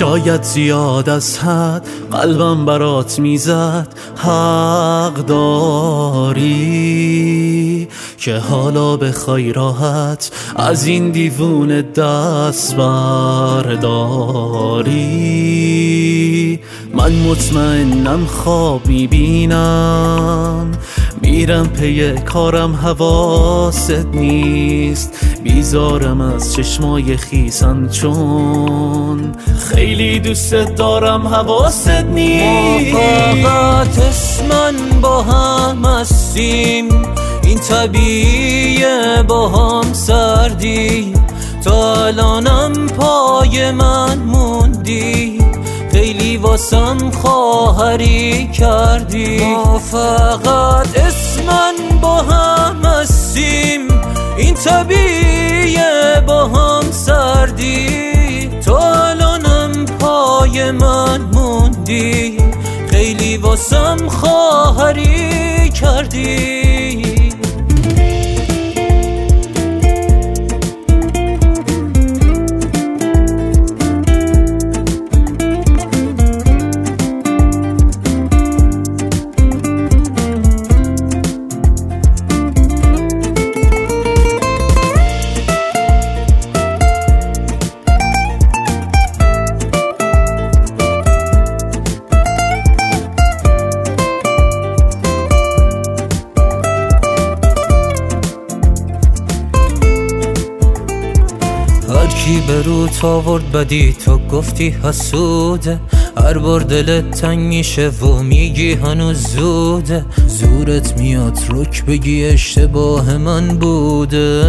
شاید زیاد از حد قلبم برات میزد، حق داری که حالا بخوای راحت از این دیوونه دست برداری. من مطمئنم خواب میبینم، میرم پی کارم حواست نیست، بیزارم از چشمای خیسم چون خیلی دوست دارم حواست نیست. ما فقط اسمن با هم هستیم، این طبیعیه با هم سردی، تا الانم پای من موندی، خیلی واسم خواهری کردی. ما فقط اسمن با هم هستیم، این طبیعیه با هم سردی، تا الانم پای من موندی، خیلی واسم خواهری کردی. هرکی به روت آورد بدی تو گفتی حسوده، هر بار دلت تنگ میشه و میگی هنوز زوده، زورت میاد رک بگی اشتباه من بوده.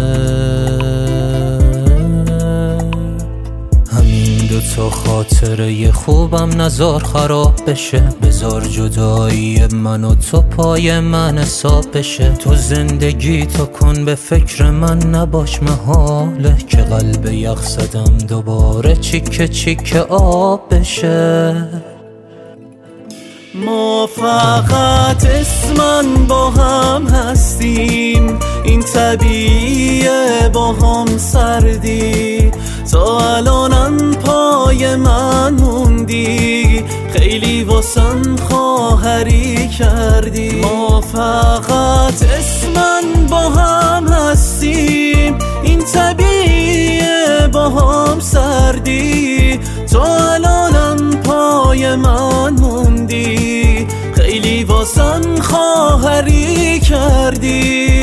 همین دوتا خاطره خوبم نزار خراب بشه، بزار جدایی من و تو پای من حساب بشه. تو زندگی تو کن به فکر من نباش، محاله که قلب یخ زدم دوباره چیکه چیکه آب بشه. ما فقط اسمن با هم هستیم، این طبیعیه با هم سردی، تا الانم پای من موندی، خیلی واسم خواهری کردی. ما فقط اسمن با هم هستیم، این طبیعیه با هم سردی، تا الانم پای من موندی، خیلی واسم خواهری کردی.